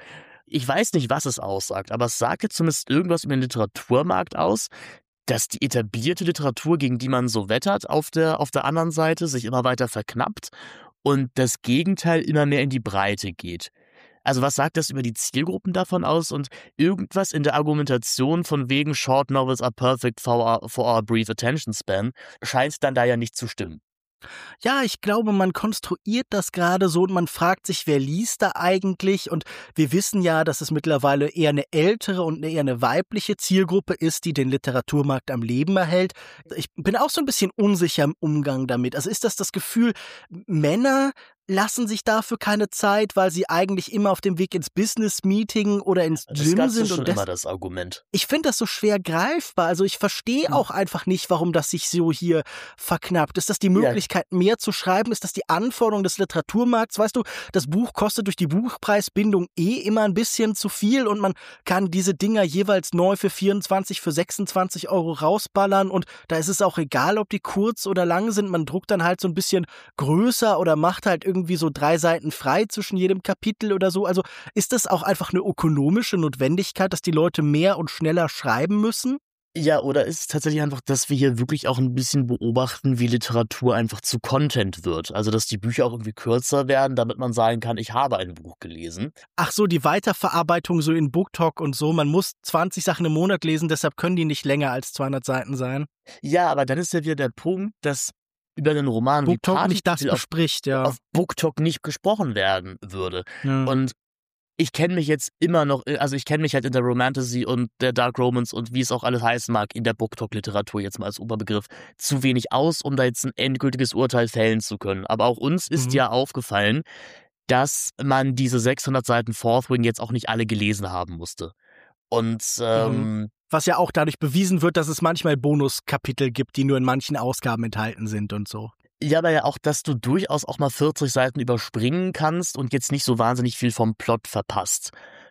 ich weiß nicht, was es aussagt, aber es sagt jetzt zumindest irgendwas über den Literaturmarkt aus, dass die etablierte Literatur, gegen die man so wettert, auf der, auf der anderen Seite sich immer weiter verknappt und das Gegenteil immer mehr in die Breite geht. Also was sagt das über die Zielgruppen davon aus? Und irgendwas in der Argumentation von wegen Short Novels are perfect for our, for our brief attention span scheint dann da ja nicht zu stimmen. Ja, ich glaube, man konstruiert das gerade so und man fragt sich, wer liest da eigentlich? Und wir wissen ja, dass es mittlerweile eher eine ältere und eher eine weibliche Zielgruppe ist, die den Literaturmarkt am Leben erhält. Ich bin auch so ein bisschen unsicher im Umgang damit. Also ist das das Gefühl, Männer lassen sich dafür keine Zeit, weil sie eigentlich immer auf dem Weg ins Business-Meeting oder ins Gym das sind. Das ist schon und das, immer das Argument. Ich finde das so schwer greifbar. Also ich verstehe auch einfach nicht, warum das sich so hier verknappt. Ist das die Möglichkeit, ja. mehr zu schreiben? Ist das die Anforderung des Literaturmarkts? Weißt du, das Buch kostet durch die Buchpreisbindung eh immer ein bisschen zu viel und man kann diese Dinger jeweils neu für vierundzwanzig, für sechsundzwanzig Euro rausballern und da ist es auch egal, ob die kurz oder lang sind. Man druckt dann halt so ein bisschen größer oder macht halt irgendwie irgendwie so drei Seiten frei zwischen jedem Kapitel oder so. Also ist das auch einfach eine ökonomische Notwendigkeit, dass die Leute mehr und schneller schreiben müssen? Ja, oder ist es tatsächlich einfach, dass wir hier wirklich auch ein bisschen beobachten, wie Literatur einfach zu Content wird? Also, dass die Bücher auch irgendwie kürzer werden, damit man sagen kann, ich habe ein Buch gelesen. Ach so, die Weiterverarbeitung so in BookTok und so. Man muss zwanzig Sachen im Monat lesen, deshalb können die nicht länger als zweihundert Seiten sein. Ja, aber dann ist ja wieder der Punkt, dass über einen Roman BookTok wie Party nicht das auf, bespricht, ja. auf BookTok nicht gesprochen werden würde. Ja. Und ich kenne mich jetzt immer noch, also ich kenne mich halt in der Romantasy und der Dark Romance und wie es auch alles heißen mag, in der BookTok-Literatur jetzt mal als Oberbegriff, zu wenig aus, um da jetzt ein endgültiges Urteil fällen zu können. Aber auch uns ist Mhm. ja aufgefallen, dass man diese sechshundert Seiten Fourth Wing jetzt auch nicht alle gelesen haben musste. Und ähm, mhm. Was ja auch dadurch bewiesen wird, dass es manchmal Bonuskapitel gibt, die nur in manchen Ausgaben enthalten sind und so. Ja, aber ja auch, dass du durchaus auch mal vierzig Seiten überspringen kannst und jetzt nicht so wahnsinnig viel vom Plot verpasst.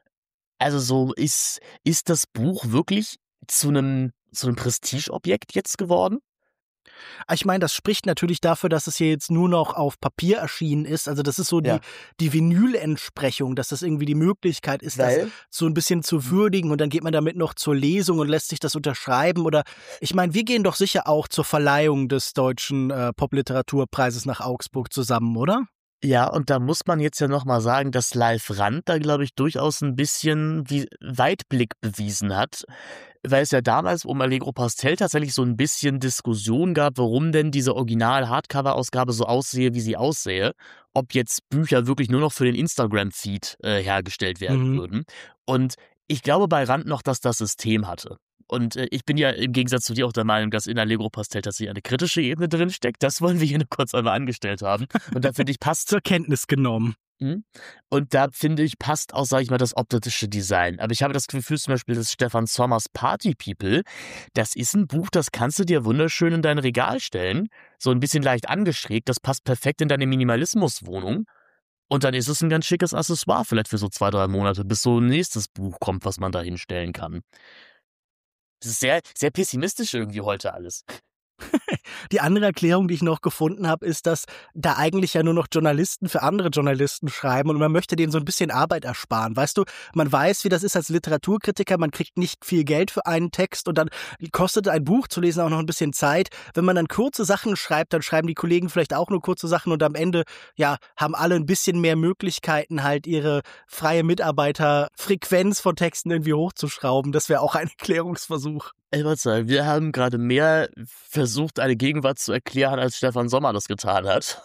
Also so ist, ist das Buch wirklich zu einem, zu einem Prestigeobjekt jetzt geworden? Ich meine, das spricht natürlich dafür, dass es hier jetzt nur noch auf Papier erschienen ist. Also das ist so die, Ja. die Vinyl-Entsprechung, dass das irgendwie die Möglichkeit ist, Weil? das so ein bisschen zu würdigen und dann geht man damit noch zur Lesung und lässt sich das unterschreiben. Oder ich meine, wir gehen doch sicher auch zur Verleihung des Deutschen äh, Popliteraturpreises nach Augsburg zusammen, oder? Ja, und da muss man jetzt ja nochmal sagen, dass Live Rand da, glaube ich, durchaus ein bisschen wie Weitblick bewiesen hat, weil es ja damals um Allegro Pastel tatsächlich so ein bisschen Diskussion gab, warum denn diese Original-Hardcover-Ausgabe so aussehe, wie sie aussähe, ob jetzt Bücher wirklich nur noch für den Instagram-Feed äh, hergestellt werden Mhm. würden. Und ich glaube bei Rand noch, dass das System hatte. Und äh, ich bin ja im Gegensatz zu dir auch der Meinung, dass in Allegro Pastel tatsächlich eine kritische Ebene drinsteckt. Das wollen wir hier nur kurz einmal angestellt haben. Und da finde ich, passt Zur Kenntnis genommen. Mhm. Und da finde ich, passt auch, sage ich mal, das optische Design. Aber ich habe das Gefühl zum Beispiel, dass Stefan Sommers Party People, das ist ein Buch, das kannst du dir wunderschön in dein Regal stellen. So ein bisschen leicht angeschrägt, das passt perfekt in deine Minimalismuswohnung. Und dann ist es ein ganz schickes Accessoire vielleicht für so zwei, drei Monate, bis so ein nächstes Buch kommt, was man da hinstellen kann. Das ist sehr, sehr pessimistisch irgendwie heute alles. Die andere Erklärung, die ich noch gefunden habe, ist, dass da eigentlich ja nur noch Journalisten für andere Journalisten schreiben und man möchte denen so ein bisschen Arbeit ersparen. Weißt du, man weiß, wie das ist als Literaturkritiker, man kriegt nicht viel Geld für einen Text und dann kostet ein Buch zu lesen auch noch ein bisschen Zeit. Wenn man dann kurze Sachen schreibt, dann schreiben die Kollegen vielleicht auch nur kurze Sachen und am Ende, ja, haben alle ein bisschen mehr Möglichkeiten, halt ihre freie Mitarbeiterfrequenz von Texten irgendwie hochzuschrauben. Das wäre auch ein Erklärungsversuch. Ich wollte sagen, wir haben gerade mehr versucht, eine Gegenwart zu erklären, als Stefan Sommer das getan hat.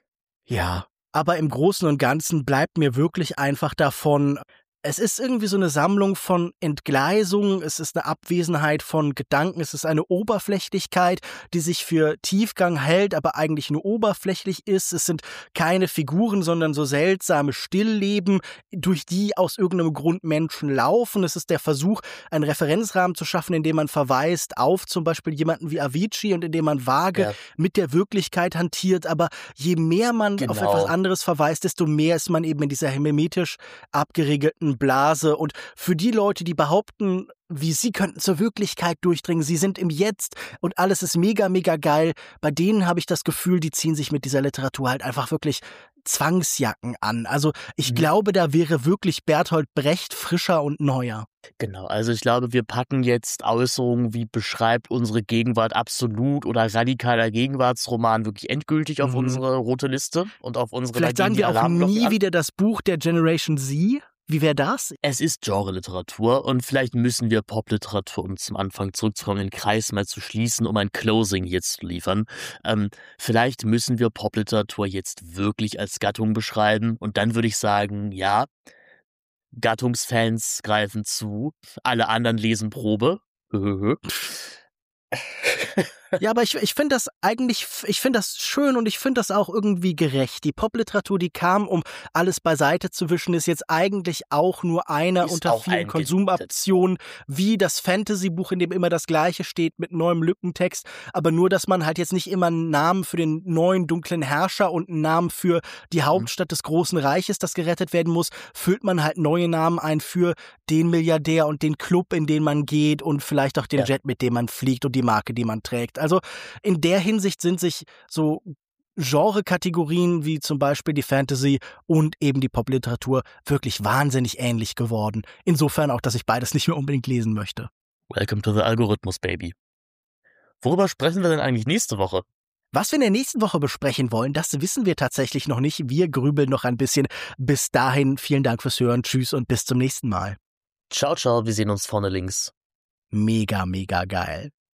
Ja, aber im Großen und Ganzen bleibt mir wirklich einfach davon, es ist irgendwie so eine Sammlung von Entgleisungen, es ist eine Abwesenheit von Gedanken, es ist eine Oberflächlichkeit, die sich für Tiefgang hält, aber eigentlich nur oberflächlich ist. Es sind keine Figuren, sondern so seltsame Stillleben, durch die aus irgendeinem Grund Menschen laufen. Es ist der Versuch, einen Referenzrahmen zu schaffen, in dem man verweist auf zum Beispiel jemanden wie Avicii und in dem man vage Ja. mit der Wirklichkeit hantiert. Aber je mehr man Genau. auf etwas anderes verweist, desto mehr ist man eben in dieser hermetisch abgeriegelten eigenen Blase. Und für die Leute, die behaupten, wie sie könnten zur Wirklichkeit durchdringen, sie sind im Jetzt und alles ist mega, mega geil, bei denen habe ich das Gefühl, die ziehen sich mit dieser Literatur halt einfach wirklich Zwangsjacken an. Also ich mhm. glaube, da wäre wirklich Bertolt Brecht frischer und neuer. Genau, also ich glaube, wir packen jetzt Äußerungen wie beschreibt unsere Gegenwart absolut oder radikaler Gegenwartsroman wirklich endgültig auf mhm. unsere rote Liste und auf unsere Vielleicht sagen wir auch nie wieder das Buch der Generation Z. Wie wäre das? Es ist Genre-Literatur und vielleicht müssen wir Popliteratur, um zum Anfang zurückzukommen, den Kreis mal zu schließen, um ein Closing jetzt zu liefern. Ähm, vielleicht müssen wir Popliteratur jetzt wirklich als Gattung beschreiben und dann würde ich sagen, ja, Gattungsfans greifen zu, alle anderen lesen Probe. Ja, aber ich, ich finde das eigentlich, ich finde das schön und ich finde das auch irgendwie gerecht. Die Popliteratur, die kam, um alles beiseite zu wischen, ist jetzt eigentlich auch nur eine ist unter vielen ein Konsumoptionen, wie das Fantasy-Buch, in dem immer das Gleiche steht mit neuem Lückentext, aber nur, dass man halt jetzt nicht immer einen Namen für den neuen dunklen Herrscher und einen Namen für die Hauptstadt des großen Reiches, das gerettet werden muss, füllt man halt neue Namen ein für den Milliardär und den Club, in den man geht und vielleicht auch den Ja. Jet, mit dem man fliegt und die Marke, die man trägt. Also in der Hinsicht sind sich so Genre-Kategorien wie zum Beispiel die Fantasy und eben die Popliteratur wirklich wahnsinnig ähnlich geworden. Insofern auch, dass ich beides nicht mehr unbedingt lesen möchte. Welcome to the Algorithmus, Baby. Worüber sprechen wir denn eigentlich nächste Woche? Was wir in der nächsten Woche besprechen wollen, das wissen wir tatsächlich noch nicht. Wir grübeln noch ein bisschen. Bis dahin, vielen Dank fürs Hören. Tschüss und bis zum nächsten Mal. Ciao, ciao, wir sehen uns vorne links. Mega, mega geil.